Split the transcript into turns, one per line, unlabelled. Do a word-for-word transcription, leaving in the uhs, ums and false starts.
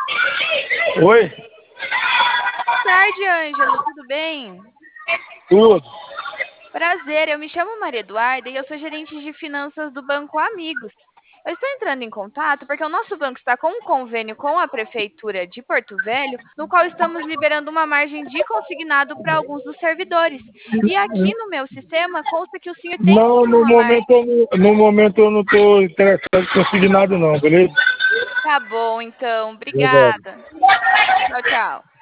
Oi?
Boa tarde, Ângelo, tudo bem?
Tudo.
Prazer, eu me chamo Maria Eduarda e eu sou gerente de finanças do Banco Amigos. Eu estou entrando em contato porque o nosso banco está com um convênio com a Prefeitura de Porto Velho, no qual estamos liberando uma margem de consignado para alguns dos servidores. E aqui no meu sistema consta que o senhor tem
Não,
sim
no
uma
momento,
margem.
eu não- no momento eu não estou interessado em conseguir nada não, beleza?
Tá bom, então,
Obrigado.
obrigada. Tchau, tchau.